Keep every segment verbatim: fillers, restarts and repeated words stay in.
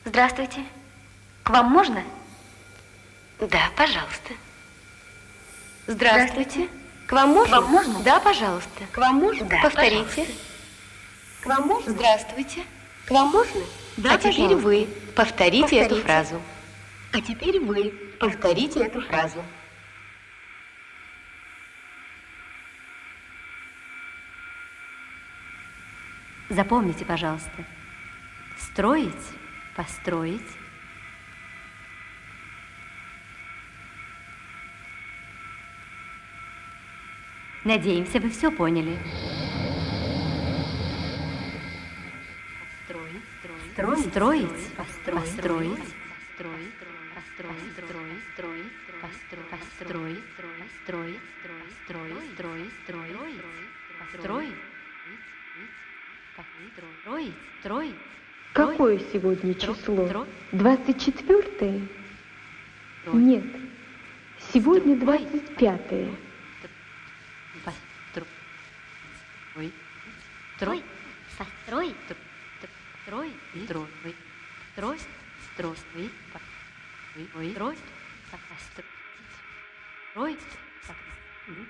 Здравствуйте. К вам можно? Да, пожалуйста. Здравствуйте. К вам можно? К вам можно? Да, пожалуйста. К вам можно? Да, повторите. Пожалуйста. К вам можно? Здравствуйте. К вам можно? Да, а теперь пожалуйста. вы повторите, Повторите эту фразу. А теперь вы повторите эту фразу. Запомните, пожалуйста, строить, построить. Надеемся, вы все поняли. Строить, строить, строить, построить, построить, построить, построить, строить, строить, построить, построить, строить, строить, строить, строить, построить, построить, строить. Какое сегодня число? Двадцать четвертое? Нет, сегодня двадцать пятое. Построй, строй, построй, строй, строй, строй, строй, строй, строй, строй, строй.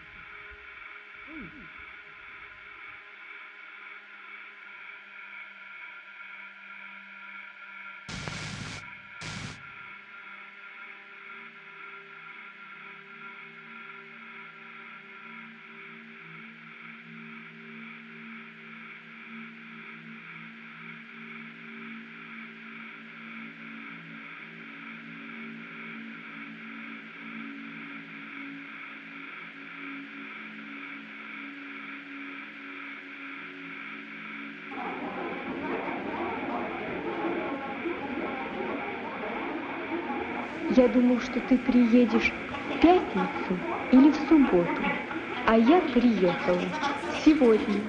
Я думал, что ты приедешь в пятницу или в субботу, а я приехала сегодня.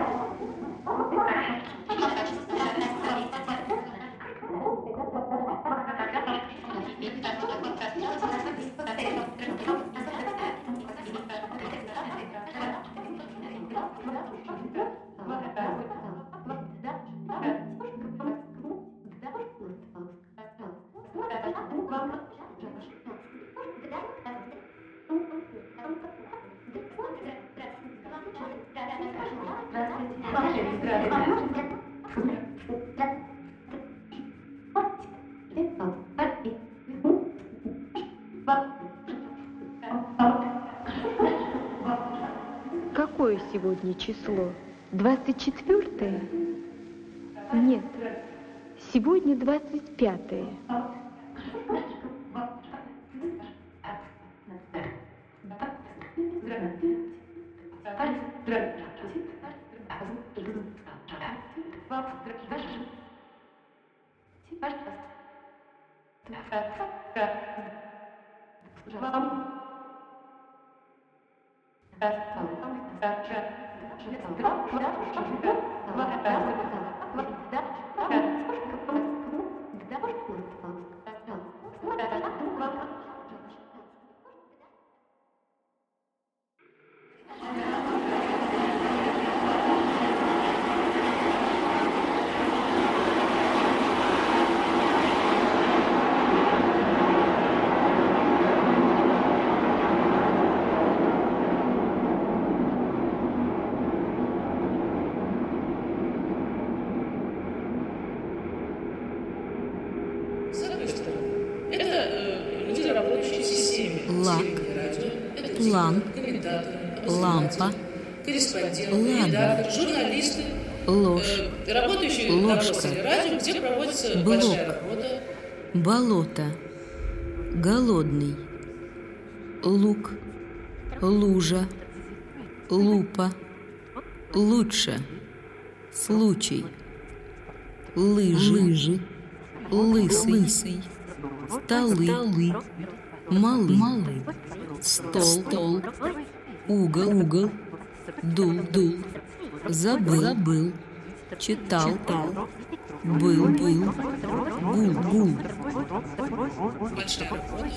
Какое сегодня число? Двадцать четвертое? Нет, сегодня двадцать пятое. Лак, план, лампа, ладно, журналисты, ложь, работающие на ложка, радио, где проводится блок, большая работа. болото, голодный, лук, лужа, лупа, лучше, случай, лыжи, лыжи, лысый, лысый, столы, столы, малы, малы, стол, стол, угол, угол, дул, дул, забыл, забыл, читал, читал, был, был, гул, гул. Большая работа.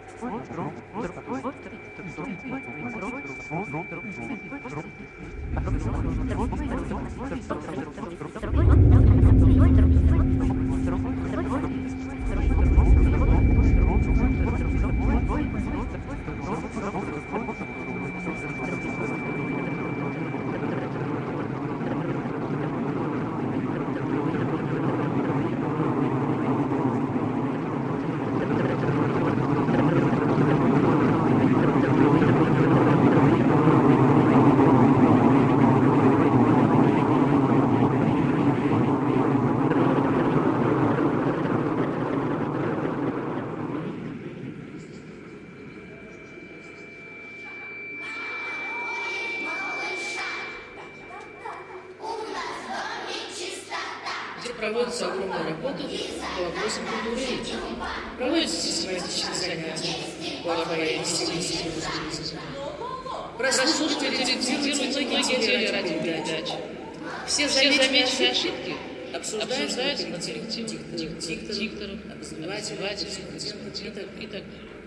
Большая Проводится огромная работа по вопросам культуры речи. Проводятся систематические занятия по алфавиту, стилистике, музыке. Прослушиватели рецензируют многие телерадиопередачи. Все замеченные ошибки обсуждаются на коллективах дикторов, обозревателей, и так далее.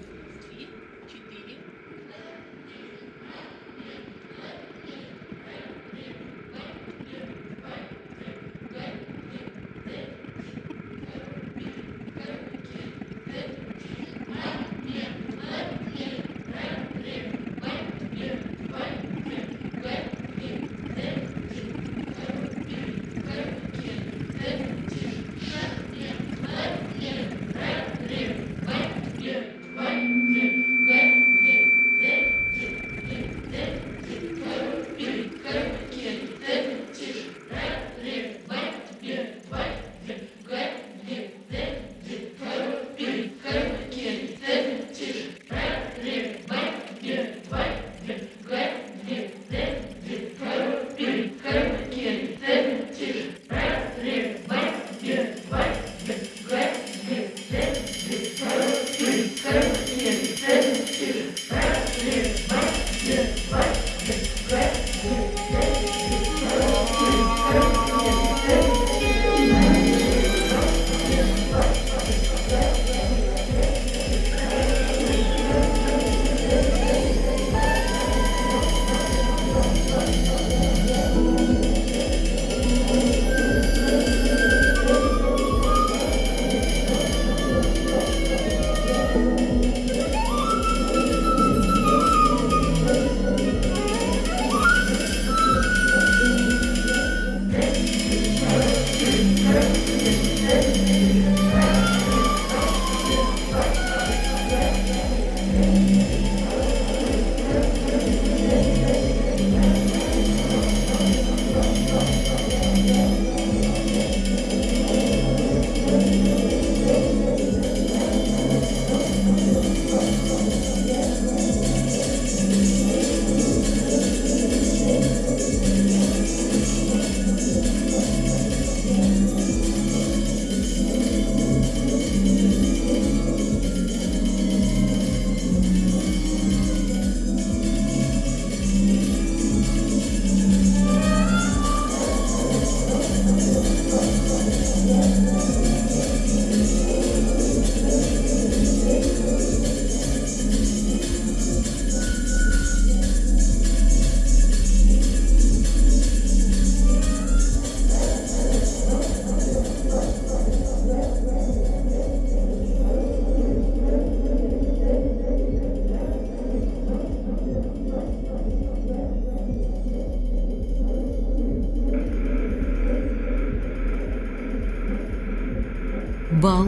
бал,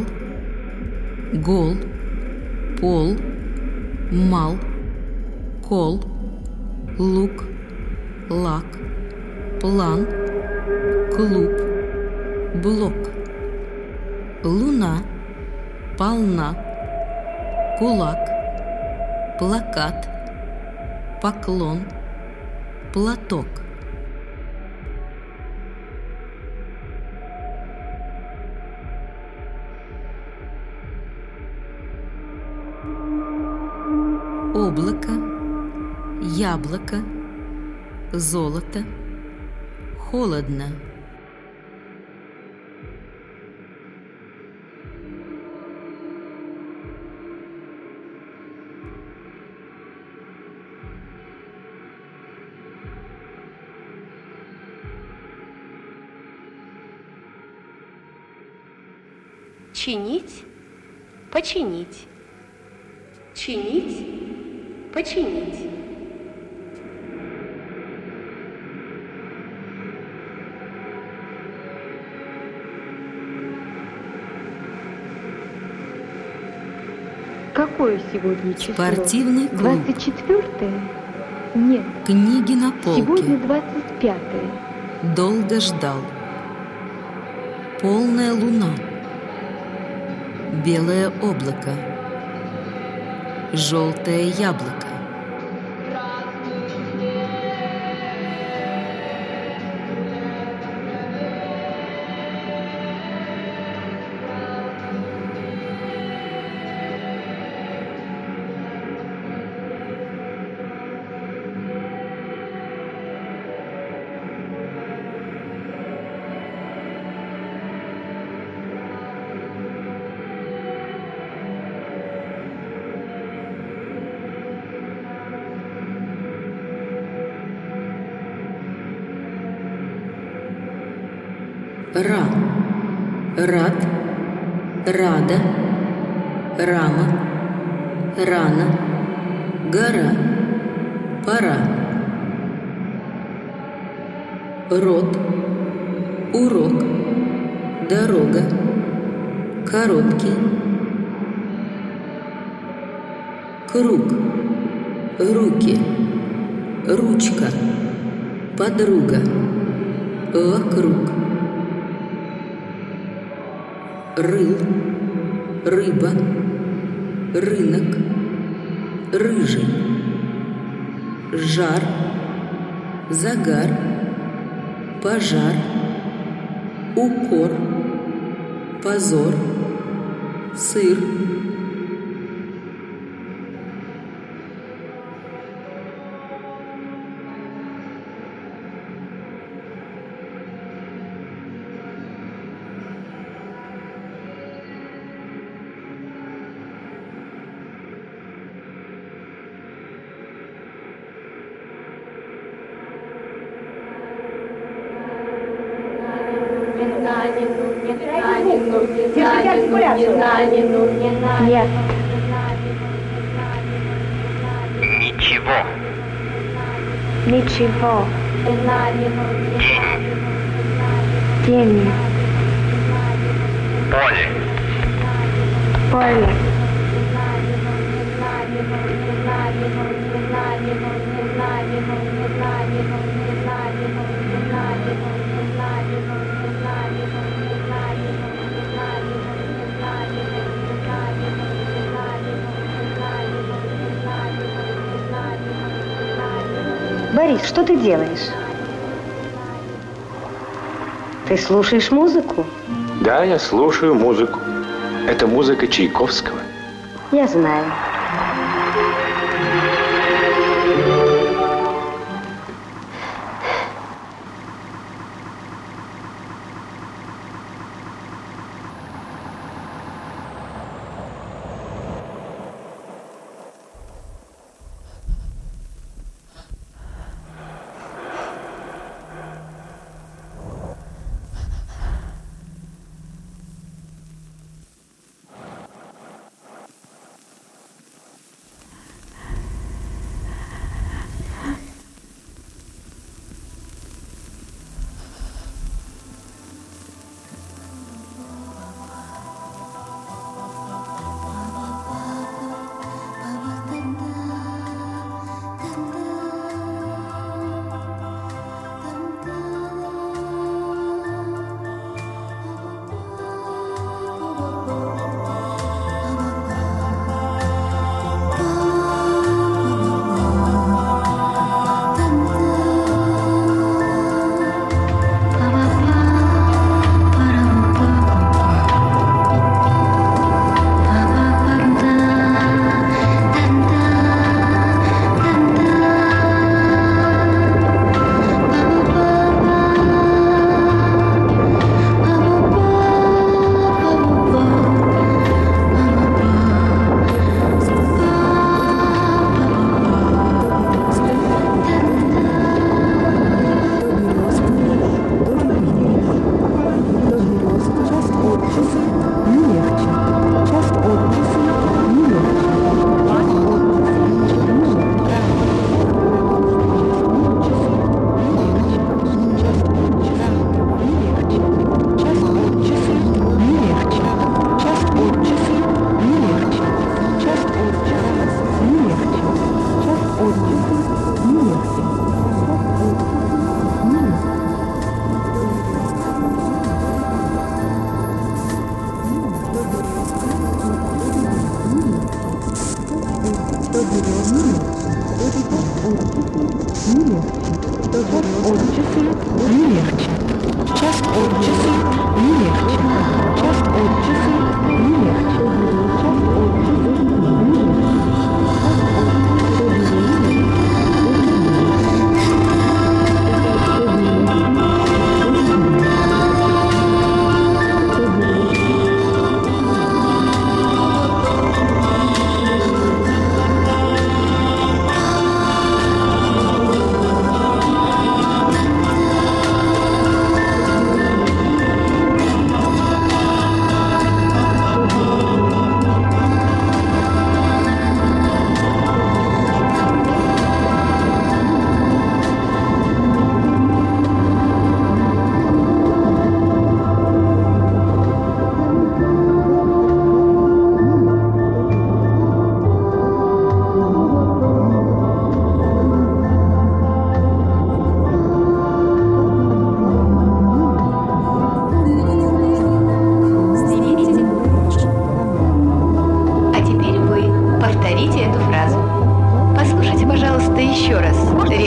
гол, пол, мал, кол, лук, лак, план, клуб, блок, луна, полна, кулак, плакат, поклон, платок. Облако, яблоко, золото, холодно. чинить, починить. Чинить, починить. Какое сегодня число? Спортивный клуб. двадцать четвёртое? Нет. Книги на полке. Сегодня двадцать пятое. Долго ждал. Полная луна. Белое облако. Желтое яблоко. Ра, рад, рада, рама, рана, гора, пора. Рот, урок, дорога, короткий. Круг, руки, ручка, подруга, вокруг. Рыл, рыба, рынок, рыжий. Жар, загар, пожар, укор, позор, сыр. Нет. Ничего. Ничего. День. День. Поле. Поле. Борис, что ты делаешь? Ты слушаешь музыку? Да, я слушаю музыку. Это музыка Чайковского. Я знаю.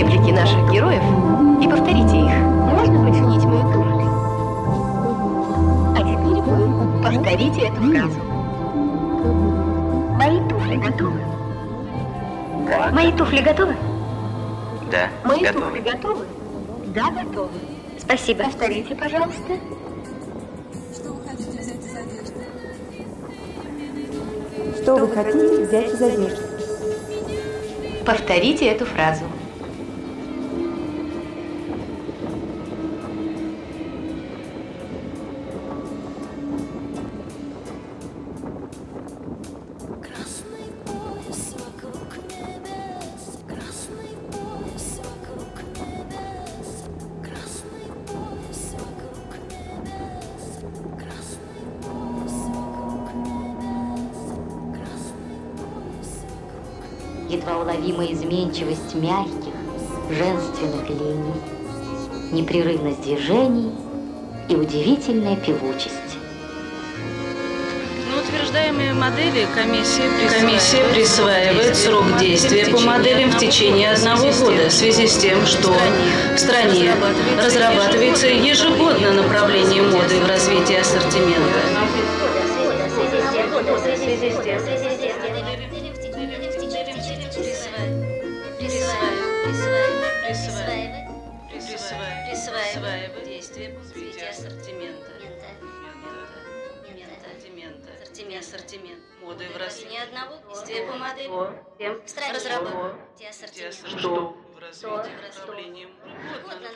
реплики наших героев и повторите их. Можно починить мои туфли? А теперь вы повторите эту фразу. Мои туфли готовы? Да. Мои туфли готовы? Да, Мои готовы. туфли готовы? Да, готовы. Спасибо. Повторите, пожалуйста. Что вы хотите взять из одежды? Повторите эту фразу. Едва уловимая изменчивость мягких, женственных линий, непрерывность движений и удивительная певучесть. На утверждаемые модели комиссия присваивает, комиссия присваивает срок действия по моделям в течение одного года в связи с тем, что в стране разрабатывается ежегодно направление моды в развитии ассортимента. Присваивать действия по развитию ассортимента. Ассортимент. Моды в развитии одного действия по модели. Разработки ассортимента. Что в развитии направлением ежегодно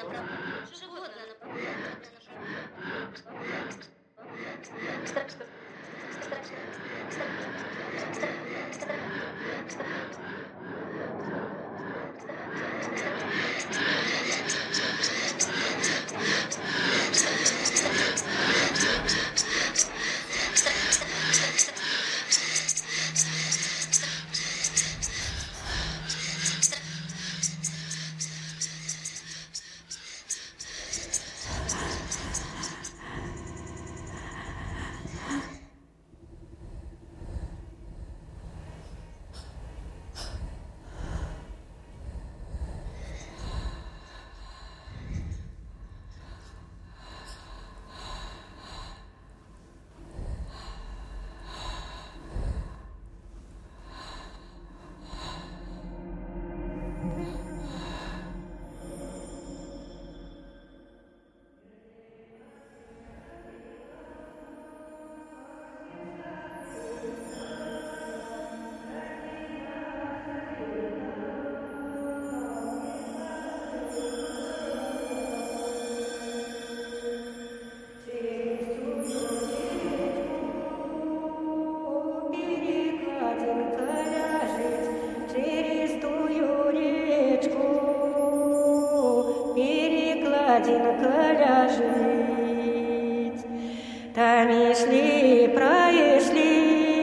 Там и шли, проешли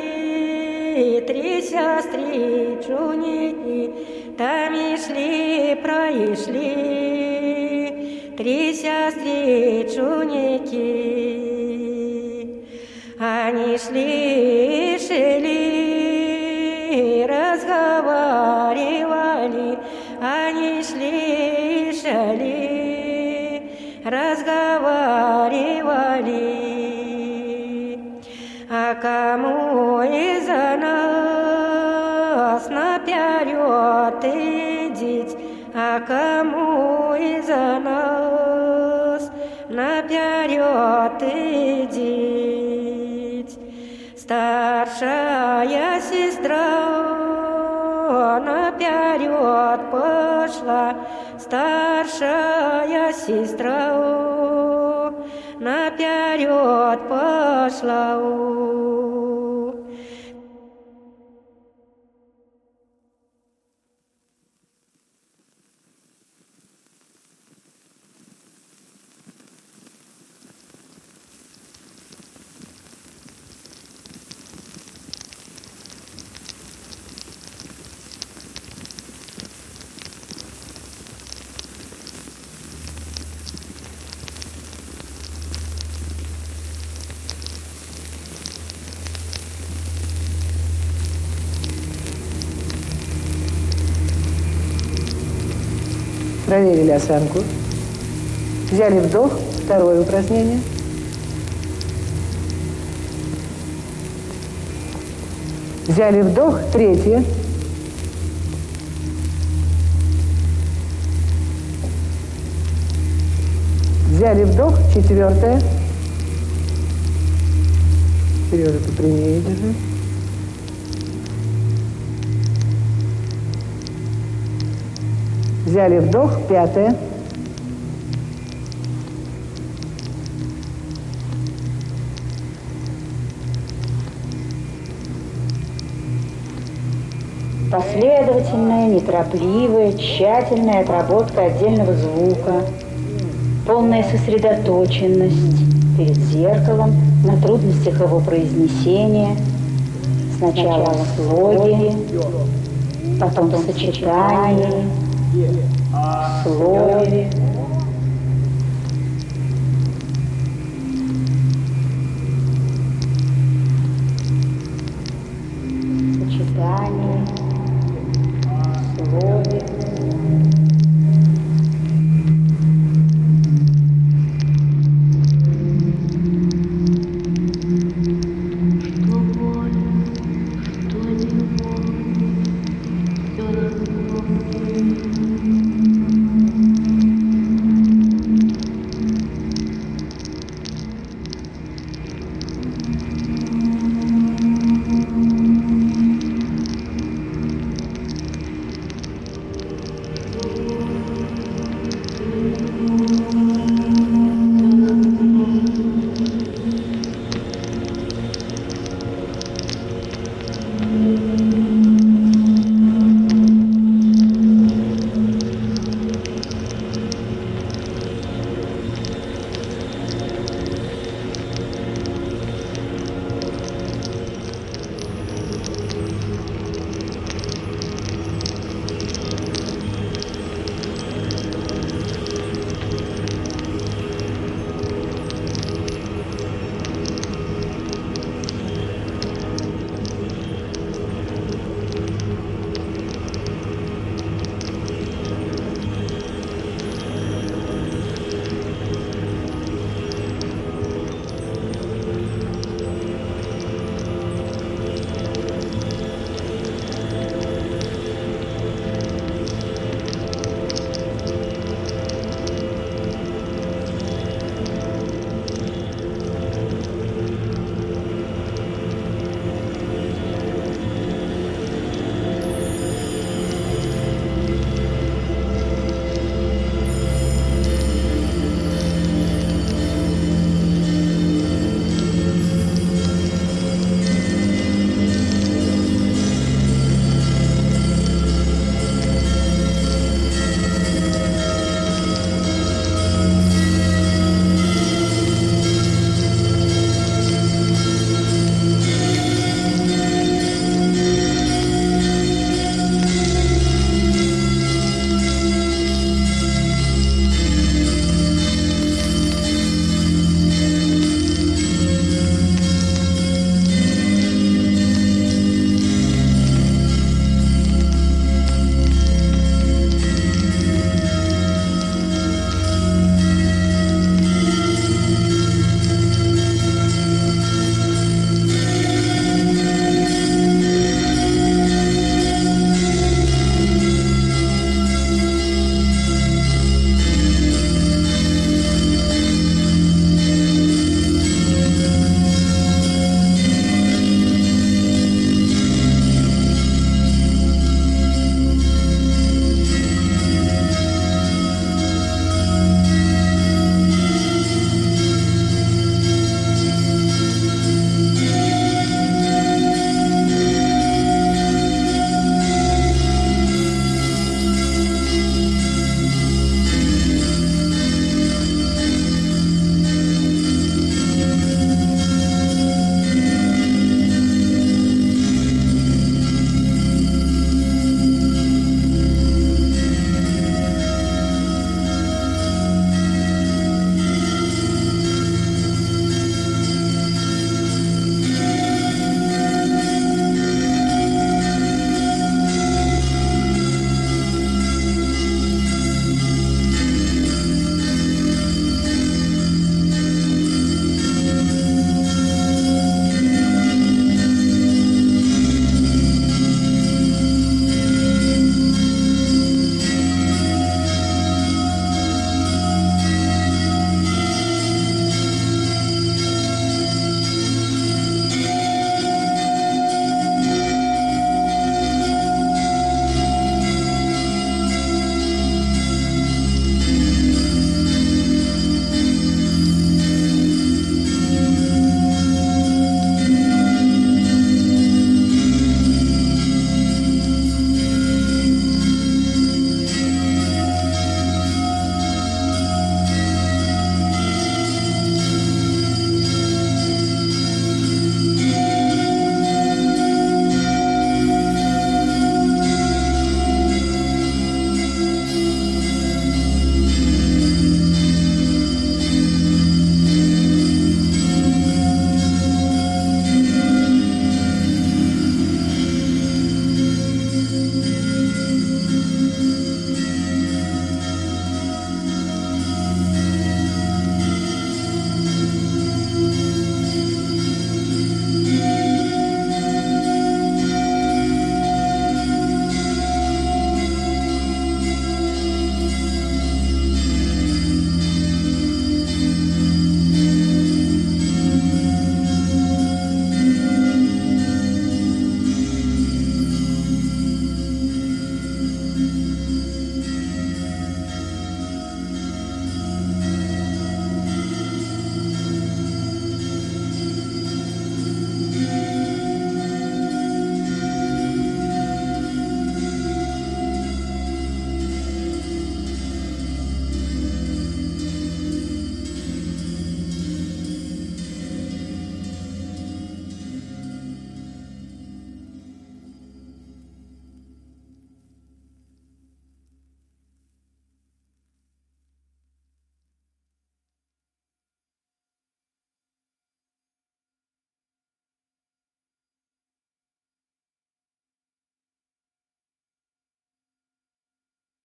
три сестры чуники, там и шли, проешли три сестры чуники. Они шли, шли, разговаривали, они шли, шли, разговаривали. А кому из нас наперед идить, а кому из нас наперед идить? Старшая сестра наперед пошла, старшая сестра наперед пошла. Проверили осанку. Взяли вдох. Второе упражнение. Взяли вдох. Третье. Взяли вдох. Четвертое. Сережа, попрямее держи. Взяли вдох. Пятое. Последовательная, неторопливая, тщательная отработка отдельного звука, полная сосредоточенность перед зеркалом на трудностях его произнесения, сначала в слоге, потом в сочетании, в слове,